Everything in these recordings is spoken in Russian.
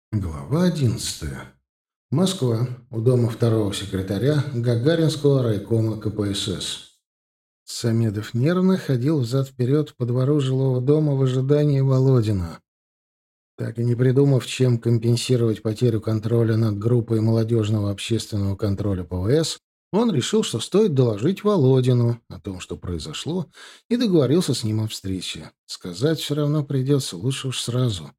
Глава 11. Москва. У дома второго секретаря Гагаринского райкома КПСС. Самедов нервно ходил взад-вперед по двору жилого дома в ожидании Володина. Так и не придумав, чем компенсировать потерю контроля над группой молодежного общественного контроля ПВС, он решил, что стоит доложить Володину о том, что произошло, и договорился с ним о встрече. Сказать все равно придется, лучше уж сразу.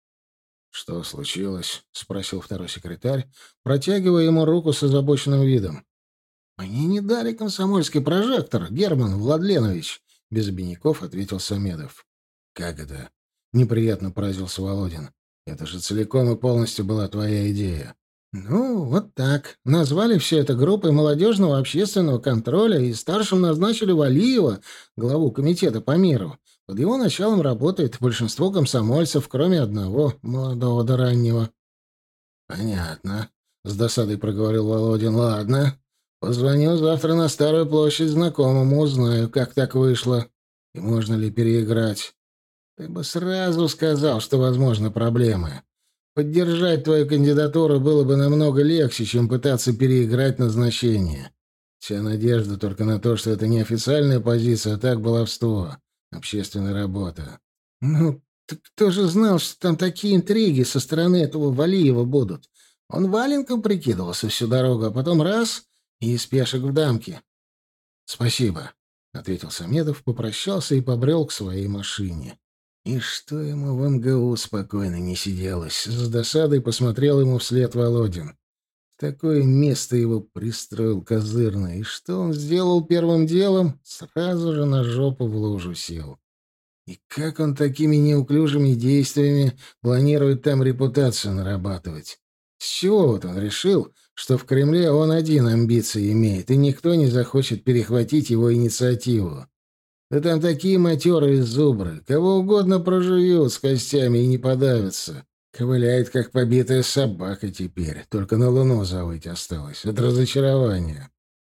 «Что случилось?» — спросил второй секретарь, протягивая ему руку с озабоченным видом. «Мне не дали комсомольский прожектор, Герман Владленович», — без обиняков ответил Самедов. «Как это?» — неприятно поразился Володин. «Это же целиком и полностью была твоя идея». «Ну, вот так. Назвали все это группой молодежного общественного контроля и старшим назначили Валиева, главу комитета по миру. Под его началом работает большинство комсомольцев, кроме одного, молодого да раннего». «Понятно», — с досадой проговорил Володин. «Ладно. Позвоню завтра на Старую площадь знакомому, узнаю, как так вышло и можно ли переиграть. Ты бы сразу сказал, что возможны проблемы. Поддержать твою кандидатуру было бы намного легче, чем пытаться переиграть назначение. Вся надежда только на то, что это не официальная позиция, а так баловство, общественная работа». «Ну, так кто же знал, что там такие интриги со стороны этого Валиева будут? Он валенком прикидывался всю дорогу, а потом раз — и из пешек в дамки». «Спасибо», — ответил Самедов, попрощался и побрел к своей машине. И что ему в МГУ спокойно не сиделось? С досадой посмотрел ему вслед Володин. В такое место его пристроил козырный. И что он сделал первым делом? Сразу же на жопу в лужу сел. И как он такими неуклюжими действиями планирует там репутацию нарабатывать? С чего вот он решил, что в Кремле он один амбиции имеет, и никто не захочет перехватить его инициативу? Да там такие матерые зубры, кого угодно прожуют с костями и не подавятся. Ковыляет, как побитая собака теперь, только на луну завыть осталось от разочарования.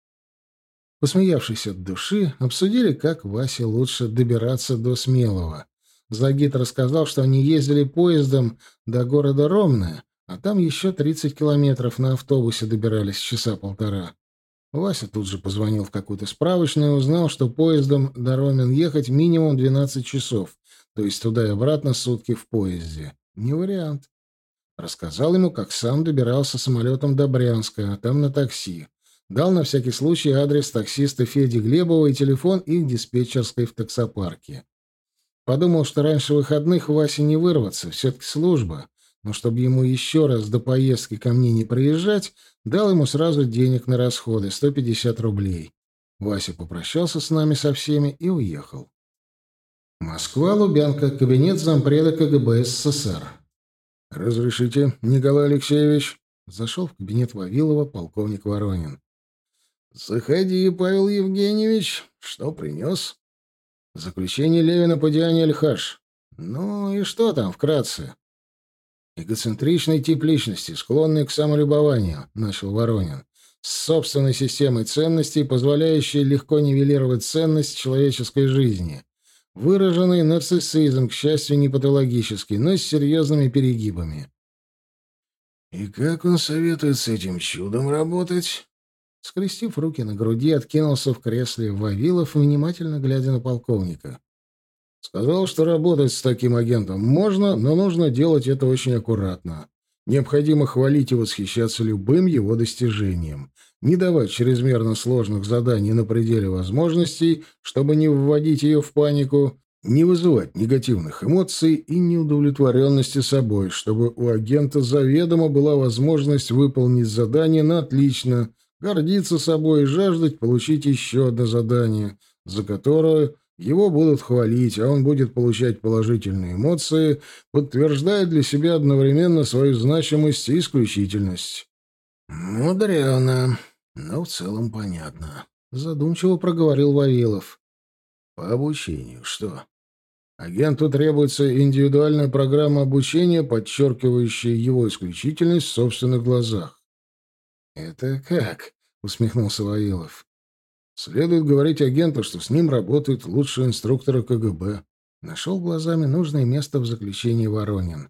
Посмеявшись от души, обсудили, как Васе лучше добираться до Смелого. Загид рассказал, что они ездили поездом до города Ромны, а там еще 30 километров на автобусе добирались часа полтора. Вася тут же позвонил в какую-то справочную и узнал, что поездом до Ромен ехать минимум 12 часов, то есть туда и обратно сутки в поезде. Не вариант. Рассказал ему, как сам добирался самолетом до Брянска, а там на такси. Дал на всякий случай адрес таксиста Феди Глебова и телефон их диспетчерской в таксопарке. Подумал, что раньше выходных Васе не вырваться, все-таки служба. Но чтобы ему еще раз до поездки ко мне не приезжать, дал ему сразу денег на расходы, 150 рублей. Вася попрощался с нами со всеми и уехал. Москва, Лубянка, кабинет зампреда КГБ СССР. «Разрешите, Николай Алексеевич?» Зашел в кабинет Вавилова полковник Воронин. «Заходи, Павел Евгеньевич. Что принес?» «Заключение Левина по Диане Эльхаш. Ну и что там вкратце?» «Эгоцентричный тип личности, склонный к самолюбованию», — начал Воронин, «с собственной системой ценностей, позволяющей легко нивелировать ценность человеческой жизни. Выраженный нарциссизм, к счастью, не патологический, но с серьезными перегибами». «И как он советует с этим чудом работать?» Скрестив руки на груди, откинулся в кресле Вавилов, внимательно глядя на полковника. Сказал, что работать с таким агентом можно, но нужно делать это очень аккуратно. Необходимо хвалить и восхищаться любым его достижением. Не давать чрезмерно сложных заданий на пределе возможностей, чтобы не вводить ее в панику, не вызывать негативных эмоций и неудовлетворенности собой, чтобы у агента заведомо была возможность выполнить задание на отлично, гордиться собой и жаждать получить еще одно задание, за которое его будут хвалить, а он будет получать положительные эмоции, подтверждая для себя одновременно свою значимость и исключительность. «Мудрено, но в целом понятно», — задумчиво проговорил Вавилов. «По обучению что?» «Агенту требуется индивидуальная программа обучения, подчеркивающая его исключительность в собственных глазах». «Это как?» — усмехнулся Вавилов. «Следует говорить агенту, что с ним работают лучшие инструкторы КГБ». Нашел глазами нужное место в заключении Воронин.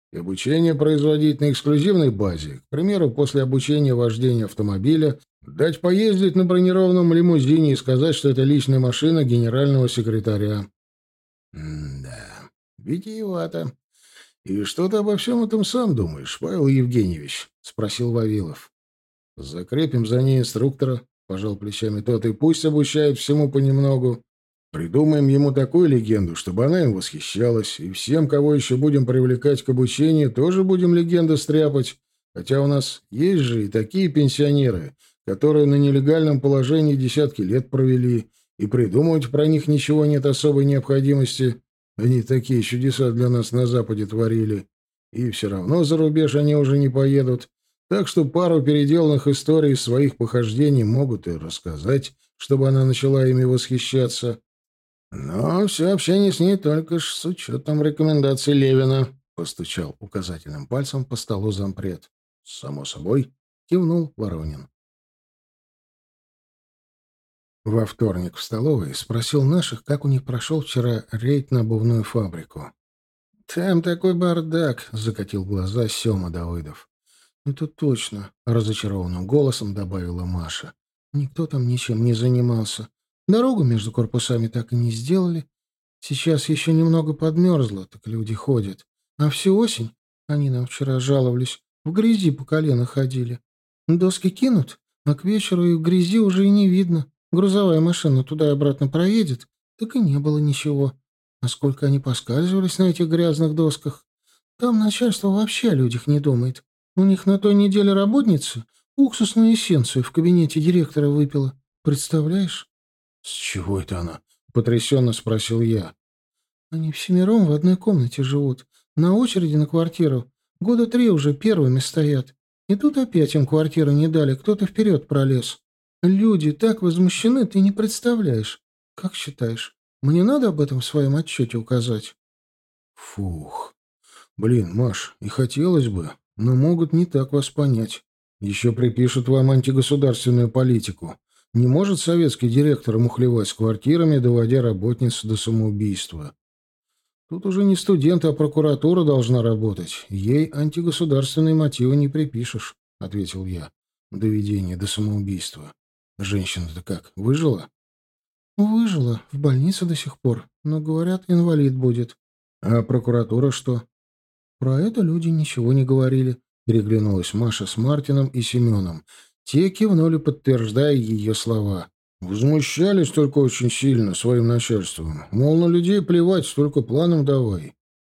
И обучение производить на эксклюзивной базе. К примеру, после обучения вождения автомобиля дать поездить на бронированном лимузине и сказать, что это личная машина генерального секретаря. Да, витиевато. И что ты обо всем этом сам думаешь, Павел Евгеньевич? — спросил Вавилов. Закрепим за ней инструктора, — пожал плечами тот, — и пусть обучает всему понемногу. Придумаем ему такую легенду, чтобы она им восхищалась, и всем, кого еще будем привлекать к обучению, тоже будем легенды стряпать. Хотя у нас есть же и такие пенсионеры, которые на нелегальном положении десятки лет провели, и придумывать про них ничего нет особой необходимости. Они такие чудеса для нас на Западе творили. И все равно за рубеж они уже не поедут. Так что пару переделанных историй из своих похождений могут и рассказать, чтобы она начала ими восхищаться. Но все общение с ней только ж с учетом рекомендаций Левина, — постучал указательным пальцем по столу зампред. — Само собой, — кивнул Воронин. Во вторник в столовой спросил наших, как у них прошел вчера рейд на обувную фабрику. — Там такой бардак, — закатил глаза Сема Давыдов. — Это точно, — разочарованным голосом добавила Маша. — Никто там ничем не занимался. Дорогу между корпусами так и не сделали. Сейчас еще немного подмерзло, так люди ходят. А всю осень, они нам вчера жаловались, в грязи по колено ходили. Доски кинут, а к вечеру и в грязи уже и не видно. Грузовая машина туда и обратно проедет, так и не было ничего. А сколько они поскальзывались на этих грязных досках. Там начальство вообще о людях не думает. У них на той неделе работница уксусную эссенцию в кабинете директора выпила. Представляешь? — С чего это она? — потрясенно спросил я. — Они всемиром в одной комнате живут. На очереди на квартиру. Года 3 уже первыми стоят. И тут опять им квартиру не дали, кто-то вперед пролез. Люди так возмущены, ты не представляешь. Как считаешь, мне надо об этом в своем отчете указать? Фух. Блин, Маш, и хотелось бы, но могут не так вас понять. Еще припишут вам антигосударственную политику. Не может советский директор мухлевать с квартирами, доводя работниц до самоубийства. Тут уже не студенты, а прокуратура должна работать. Ей антигосударственные мотивы не припишешь, — ответил я. Доведение до самоубийства. Женщина-то как, выжила? Выжила, в больнице до сих пор, но, говорят, инвалид будет. А прокуратура что? Про это люди ничего не говорили. Переглянулась Маша с Мартином и Семеном. Те кивнули, подтверждая ее слова. Возмущались только очень сильно своим начальством. Мол, на людей плевать, только планом давай.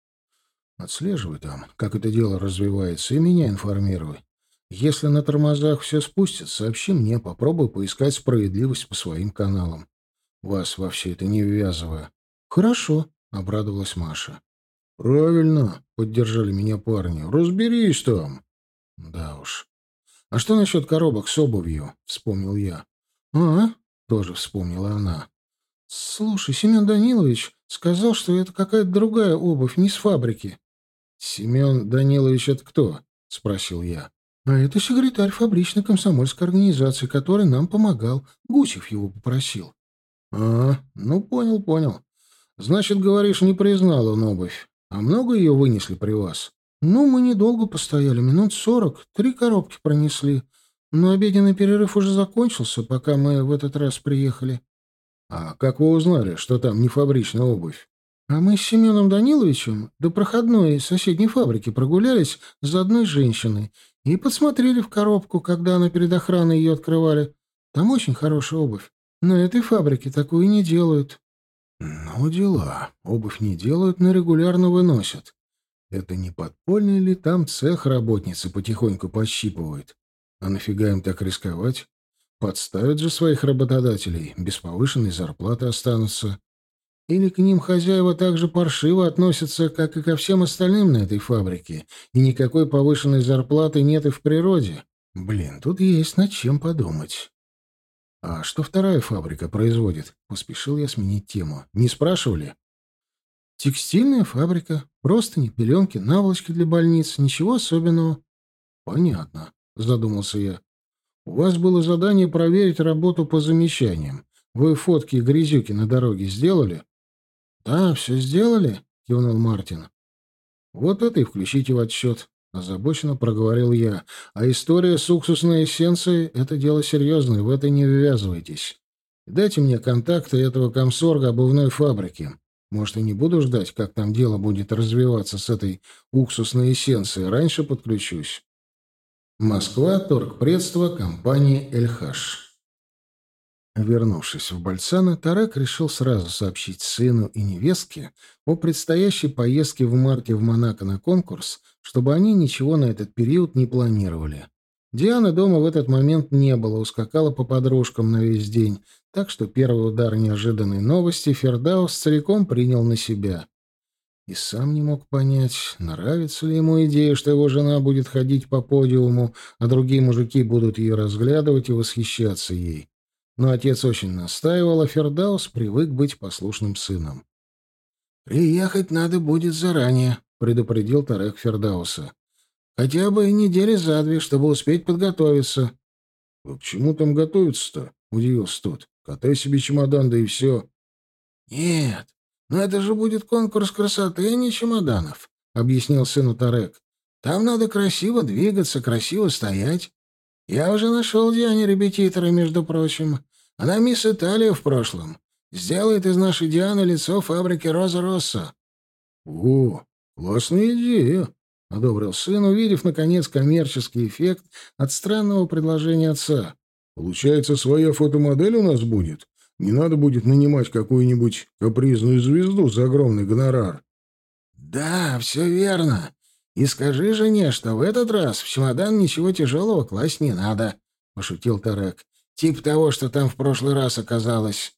Отслеживай там, как это дело развивается, и меня информируй. Если на тормозах все спустится, сообщи мне, попробуй поискать справедливость по своим каналам. Вас во все это не ввязывая. — Хорошо, — обрадовалась Маша. — Правильно, — поддержали меня парни. — Разберись там. — Да уж. — А что насчет коробок с обувью? — вспомнил я. — А, — тоже вспомнила она. — Слушай, Семен Данилович сказал, что это какая-то другая обувь, не с фабрики. — Семен Данилович — это кто? — спросил я. — А это секретарь фабричной комсомольской организации, который нам помогал. Гусев его попросил. — А, ну понял, понял. Значит, говоришь, не признал он обувь. А много ее вынесли при вас? Ну, мы недолго постояли, минут 40, 3 коробки пронесли. Но обеденный перерыв уже закончился, пока мы в этот раз приехали. А как вы узнали, что там не фабричная обувь? А мы с Семеном Даниловичем до проходной соседней фабрики прогулялись за одной женщиной и подсмотрели в коробку, когда она перед охраной ее открывали. Там очень хорошая обувь. На этой фабрике такую не делают. Ну, дела. Обувь не делают, но регулярно выносят. Это не подпольный ли там цех работницы потихоньку подщипывают? А нафига им так рисковать? Подставят же своих работодателей, без повышенной зарплаты останутся. Или к ним хозяева так же паршиво относятся, как и ко всем остальным на этой фабрике, и никакой повышенной зарплаты нет и в природе. Блин, тут есть над чем подумать. А что вторая фабрика производит? Поспешил я сменить тему. Не спрашивали? Текстильная фабрика. Простыни, пеленки, наволочки для больниц. Ничего особенного. Понятно, задумался я. У вас было задание проверить работу по замечаниям. Вы фотки и грязюки на дороге сделали? Да, все сделали, кивнул Мартин. Вот это и включите в отчет. Озабоченно проговорил я. А история с уксусной эссенцией — это дело серьезное, в это не ввязывайтесь. Дайте мне контакты этого комсорга обувной фабрики. Может, и не буду ждать, как там дело будет развиваться с этой уксусной эссенцией. Раньше подключусь. Москва, торгпредство компании «Эльхаш». Вернувшись в Бальцано, Тарек решил сразу сообщить сыну и невестке о предстоящей поездке в марте в Монако на конкурс, чтобы они ничего на этот период не планировали. Дианы дома в этот момент не было, ускакала по подружкам на весь день, так что первый удар неожиданной новости Фердаус целиком принял на себя. И сам не мог понять, нравится ли ему идея, что его жена будет ходить по подиуму, а другие мужики будут ее разглядывать и восхищаться ей. Но отец очень настаивал, а Фердаус привык быть послушным сыном. «Приехать надо будет заранее», — предупредил Тарек Фердауса. «Хотя бы недели за две, чтобы успеть подготовиться». «А к чему там готовиться-то?» — удивился тот. «Катай себе чемодан, да и все». «Нет, но это же будет конкурс красоты, а не чемоданов», — объяснил сыну Тарек. «Там надо красиво двигаться, красиво стоять. Я уже нашел Диане репетитора, между прочим. Она мисс Италия в прошлом. Сделает из нашей Дианы лицо фабрики Роза Росса». «О, классная идея», — одобрил сын, увидев, наконец, коммерческий эффект от странного предложения отца. «Получается, своя фотомодель у нас будет? Не надо будет нанимать какую-нибудь капризную звезду за огромный гонорар». «Да, все верно. И скажи жене, что в этот раз в чемодан ничего тяжелого класть не надо», — пошутил Тарек. «Тип того, что там в прошлый раз оказалось».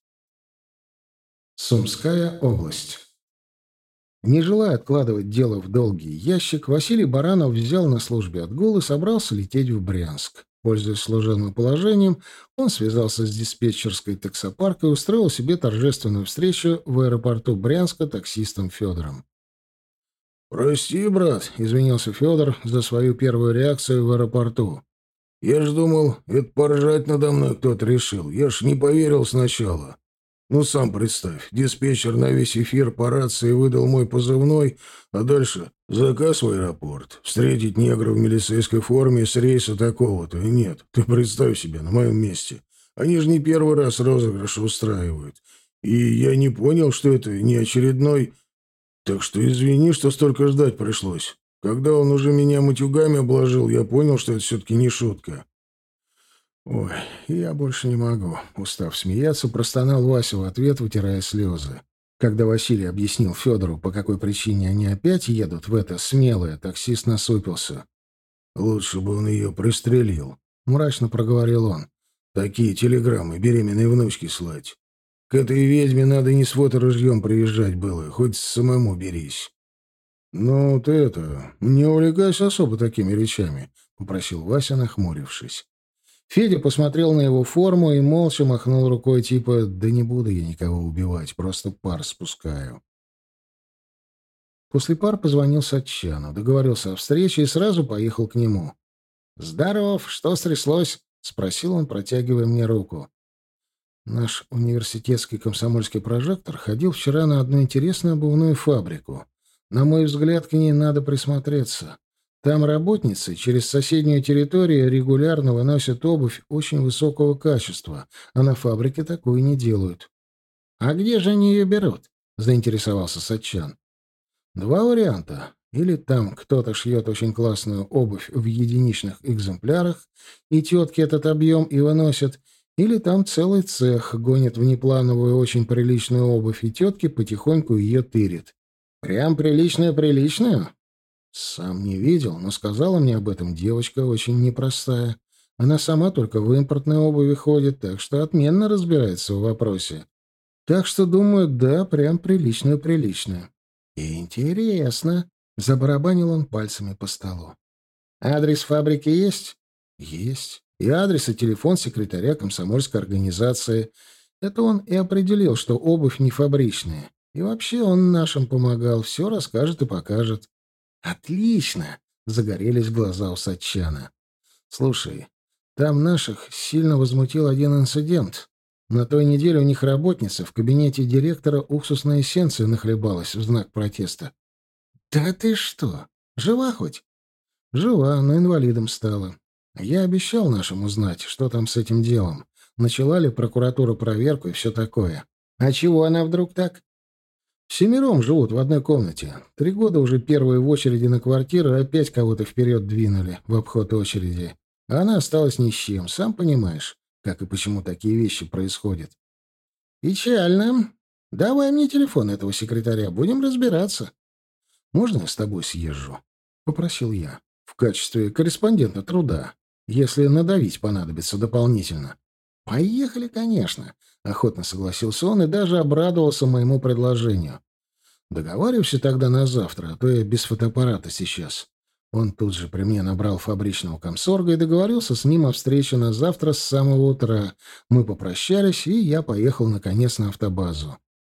Сумская область. Не желая откладывать дело в долгий ящик, Василий Баранов взял на службе отгул и собрался лететь в Брянск. Пользуясь служебным положением, он связался с диспетчерской таксопарка и устроил себе торжественную встречу в аэропорту Брянска таксистом Федором. «Прости, брат», — извинился Федор за свою первую реакцию в аэропорту. «Я ж думал, это поржать надо мной кто-то решил. Я ж не поверил сначала. Ну, сам представь, диспетчер на весь эфир по рации выдал мой позывной, а дальше заказ в аэропорт. Встретить негра в милицейской форме с рейса такого-то. Нет, ты представь себе, на моем месте. Они же не первый раз розыгрыш устраивают. И я не понял, что это не очередной... Так что извини, что столько ждать пришлось. Когда он уже меня матюгами обложил, я понял, что это все-таки не шутка». «Ой, я больше не могу», — устав смеяться, простонал Вася в ответ, вытирая слезы. Когда Василий объяснил Федору, по какой причине они опять едут в это смелое, таксист насупился. «Лучше бы он ее пристрелил», — мрачно проговорил он. «Такие телеграммы беременной внучке слать. К этой ведьме надо не с фоторужьем приезжать было, хоть самому берись». «Ну, ты это, не увлекайся особо такими речами», — попросил Вася, нахмурившись. Федя посмотрел на его форму и молча махнул рукой, типа «да не буду я никого убивать, просто пар спускаю». После пар позвонил Сатчану, договорился о встрече и сразу поехал к нему. «Здоров, что стряслось?» — спросил он, протягивая мне руку. Наш университетский комсомольский прожектор ходил вчера на одну интересную обувную фабрику. На мой взгляд, к ней надо присмотреться. Там работницы через соседнюю территорию регулярно выносят обувь очень высокого качества, а на фабрике такую не делают. «А где же они ее берут?» — заинтересовался Сатчан. «Два варианта. Или там кто-то шьет очень классную обувь в единичных экземплярах, и тетки этот объем и выносят, или там целый цех гонит внеплановую очень приличную обувь, и тетки потихоньку ее тырят. Прям приличную-приличную?» Сам не видел, но сказала мне об этом девочка очень непростая. Она сама только в импортной обуви ходит, так что отменно разбирается в вопросе. Так что, думаю, да, прям приличную-приличную. Интересно. Забарабанил он пальцами по столу. Адрес фабрики есть? Есть. И адрес, и телефон секретаря комсомольской организации. Это он и определил, что обувь не фабричная. И вообще он нашим помогал, все расскажет и покажет. «Отлично!» — загорелись глаза у Сатчана. «Слушай, там наших сильно возмутил один инцидент. На той неделе у них работница в кабинете директора уксусной эссенции нахлебалась в знак протеста». «Да ты что? Жива хоть?» «Жива, но инвалидом стала. Я обещал нашим узнать, что там с этим делом. Начала ли прокуратура проверку и все такое. А чего она вдруг так?» «Семером живут в одной комнате. 3 года уже первые в очереди на квартиру, и опять кого-то вперед двинули, в обход очереди. А она осталась ни с чем, сам понимаешь, как и почему такие вещи происходят». «Печально. Давай мне телефон этого секретаря, будем разбираться». «Можно я с тобой съезжу?» — попросил я. «В качестве корреспондента труда, если надавить понадобится дополнительно». «Поехали, конечно», — охотно согласился он и даже обрадовался моему предложению. «Договаривайся тогда на завтра, а то я без фотоаппарата сейчас». Он тут же при мне набрал фабричного комсорга и договорился с ним о встрече на завтра с самого утра. Мы попрощались, и я поехал, наконец, на автобазу.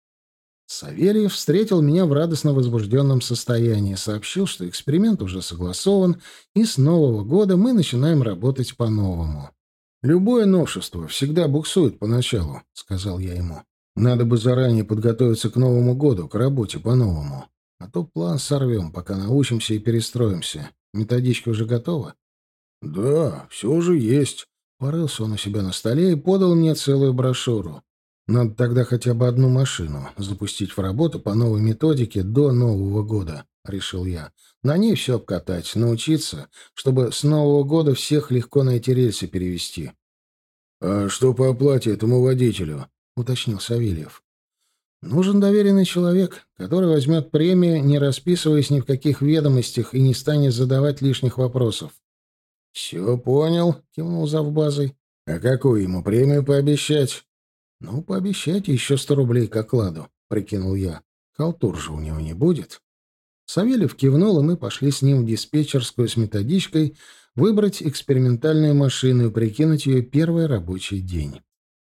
Савельев встретил меня в радостно возбужденном состоянии, сообщил, что эксперимент уже согласован, и с Нового года мы начинаем работать по-новому. «Любое новшество всегда буксует поначалу», — сказал я ему. «Надо бы заранее подготовиться к Новому году, к работе по-новому. А то план сорвем, пока научимся и перестроимся. Методичка уже готова?» «Да, все уже есть». Порылся он у себя на столе и подал мне целую брошюру. «Надо тогда хотя бы одну машину запустить в работу по новой методике до Нового года», — решил я. «На ней все обкатать, научиться, чтобы с Нового года всех легко на эти рельсы перевести». «А что по оплате этому водителю?» — уточнил Савельев. «Нужен доверенный человек, который возьмет премию, не расписываясь ни в каких ведомостях и не станет задавать лишних вопросов». «Все понял», — кивнул завбазой. «А какую ему премию пообещать?» «Ну, пообещайте еще 100 рублей к окладу», — прикинул я. «Халтур же у него не будет». Савельев кивнул, и мы пошли с ним в диспетчерскую с методичкой выбрать экспериментальную машину и прикинуть ее первый рабочий день.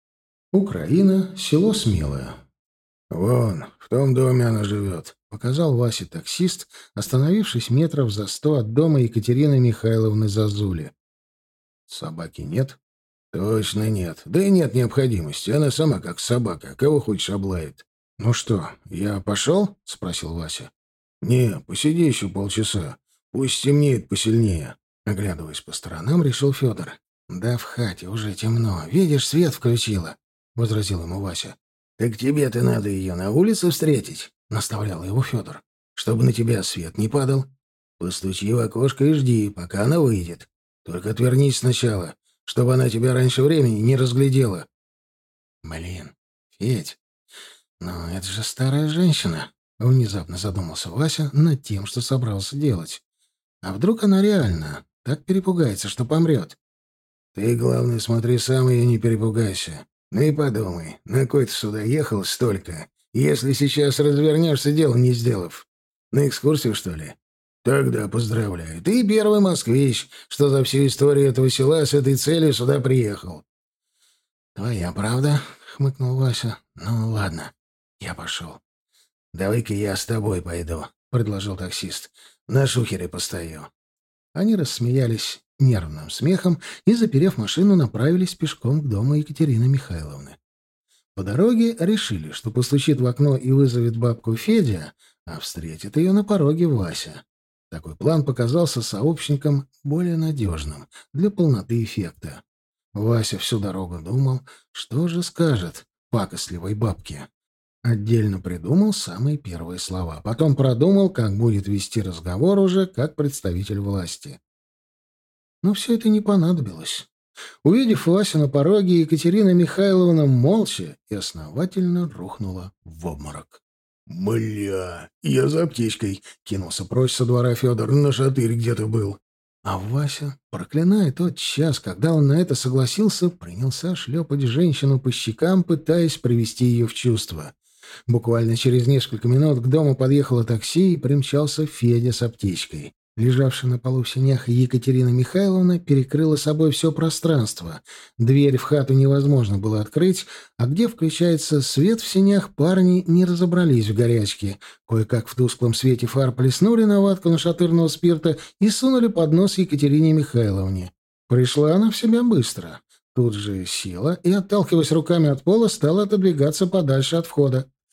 Украина, село Смелое. «Вон, в том доме она живет», — показал Васе таксист, остановившись метров за 100 от дома Екатерины Михайловны Зазули. «Собаки нет?» «Точно нет. Да и нет необходимости. Она сама как собака. Кого хочешь облает». «Ну что, я пошел?» — спросил Вася. «Не, посиди еще полчаса. Пусть темнеет посильнее». Оглядываясь по сторонам, решил Федор. «Да в хате уже темно. Видишь, свет включила», — возразил ему Вася. «Так тебе-то надо ее на улице встретить», — наставлял его Федор. «Чтобы на тебя свет не падал. Постучи в окошко и жди, пока она выйдет. Только отвернись сначала, чтобы она тебя раньше времени не разглядела». «Блин, Федь, но это же старая женщина», — внезапно задумался Вася над тем, что собрался делать. «А вдруг она реально так перепугается, что помрет?» «Ты, главное, смотри сам и не перепугайся. Ну и подумай, на кой ты сюда ехал столько, если сейчас развернешься, дело не сделав? На экскурсию, что ли? Тогда поздравляю. Ты первый москвич, что за всю историю этого села с этой целью сюда приехал». «Твоя правда», — хмыкнул Вася. «Ну, ладно, я пошел». «Давай-ка я с тобой пойду», — предложил таксист. «На шухере постою». Они рассмеялись нервным смехом и, заперев машину, направились пешком к дому Екатерины Михайловны. По дороге решили, что постучит в окно и вызовет бабку Федя, а встретит ее на пороге Вася. Такой план показался сообщникам более надежным для полноты эффекта. Вася всю дорогу думал, что же скажет пакостливой бабке. Отдельно придумал самые первые слова, потом продумал, как будет вести разговор уже как представитель власти. Но все это не понадобилось. Увидев Васю на пороге, Екатерина Михайловна молча и основательно рухнула в обморок. «Бля, я за аптечкой!» — кинулся прочь со двора Федор. «На шатырь где-то был». А Вася, проклиная тот час, когда он на это согласился, принялся шлепать женщину по щекам, пытаясь привести ее в чувство. Буквально через несколько минут к дому подъехало такси и примчался Федя с аптечкой. Лежавшая на полу в сенях Екатерина Михайловна перекрыла собой все пространство. Дверь в хату невозможно было открыть, а где включается свет в сенях, парни не разобрались в горячке. Кое-как в тусклом свете фар плеснули на ватку нашатырного спирта и сунули под нос Екатерине Михайловне. Пришла она в себя быстро. Тут же села и, отталкиваясь руками от пола, стала отодвигаться подальше от входа.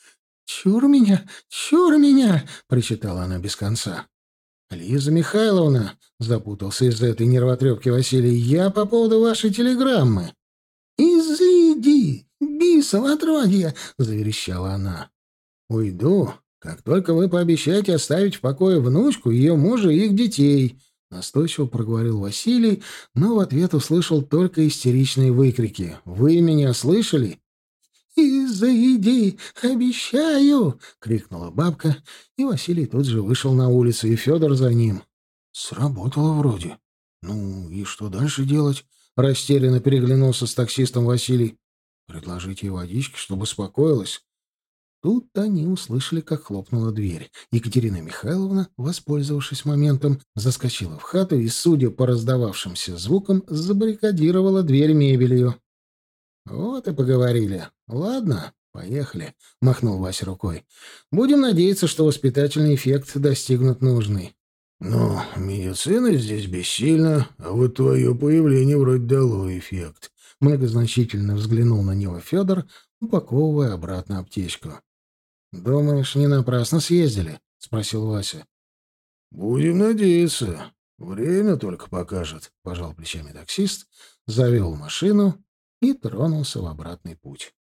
чур меня!» — причитала она без конца. «Лиза Михайловна», — запутался из этой нервотрепки Василий, — «я по поводу вашей телеграммы». «Изыди, бисово отродье!» — заверещала она. «Уйду, как только вы пообещаете оставить в покое внучку, ее мужа и их детей», — настойчиво проговорил Василий, но в ответ услышал только истеричные выкрики. «Вы меня слышали?» «Изыди, обещаю!» — крикнула бабка, и Василий тут же вышел на улицу, и Федор за ним. «Сработало вроде. Ну и что дальше делать?» — растерянно переглянулся с таксистом Василий. «Предложить ей водички, чтобы успокоилась?» Тут они услышали, как хлопнула дверь. Екатерина Михайловна, воспользовавшись моментом, заскочила в хату и, судя по раздававшимся звукам, забаррикадировала дверь мебелью. «Вот и поговорили. Ладно, поехали», — махнул Вася рукой. «Будем надеяться, что воспитательный эффект достигнут нужный». «Ну, медицина здесь бессильна, а вот твое появление вроде дало эффект», — многозначительно взглянул на него Федор, упаковывая обратно аптечку. «Думаешь, не напрасно съездили?» — спросил Вася. «Будем надеяться. Время только покажет», — пожал плечами таксист, завел машину и тронулся в обратный путь.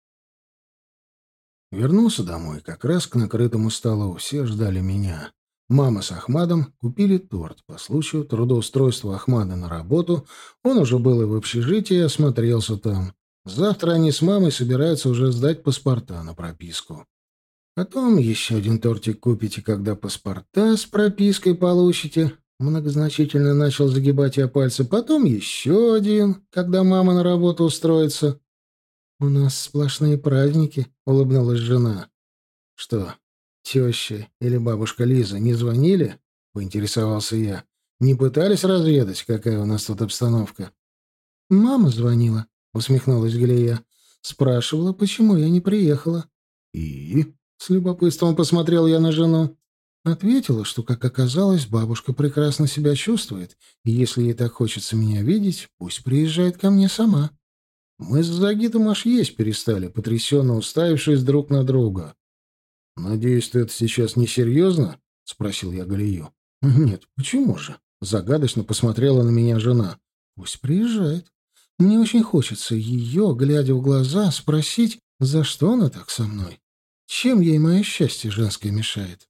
Вернулся домой как раз к накрытому столу. Все ждали меня. Мама с Ахмадом купили торт по случаю трудоустройства Ахмада на работу. Он уже был и в общежитии, и осмотрелся там. Завтра они с мамой собираются уже сдать паспорта на прописку. Потом еще один тортик купите, когда паспорта с пропиской получите. Многозначительно начал загибать я пальцы. Потом еще один, когда мама на работу устроится. «У нас сплошные праздники», — улыбнулась жена. «Что, теща или бабушка Лиза не звонили?» — поинтересовался я. «Не пытались разведать, какая у нас тут обстановка?» «Мама звонила», — усмехнулась Галия. «Спрашивала, почему я не приехала». «И?» — с любопытством посмотрел я на жену. Ответила, что, как оказалось, бабушка прекрасно себя чувствует, и если ей так хочется меня видеть, пусть приезжает ко мне сама. Мы с Загитом аж есть перестали, потрясенно уставившись друг на друга. «Надеюсь, ты это сейчас несерьезно?» — спросил я Галию. «Нет, почему же?» — загадочно посмотрела на меня жена. «Пусть приезжает. Мне очень хочется ее, глядя в глаза, спросить, за что она так со мной? Чем ей мое счастье женское мешает?»